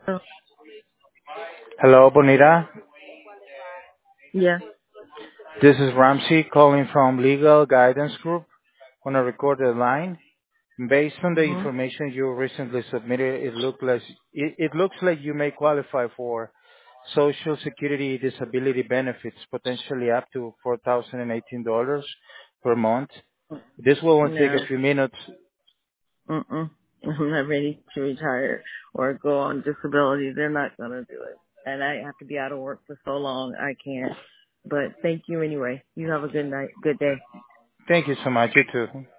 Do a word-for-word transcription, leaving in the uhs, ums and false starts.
Oh, Hello, Bonita. yeah. This is Ramsey calling from Legal Guidance Group on a recorded line. Based on the Mhm. information you recently submitted, it look like it, it looks like you may qualify for Social Security disability benefits, potentially up to four thousand eighteen dollars per month. This will only take a No. few minutes. Mm-mm. I'm not ready to retire or go on disability. They're not gonna do it, and I have to be out of work for so long. I can't. But thank you anyway. You have a good night. Good day. Thank you so much. You too.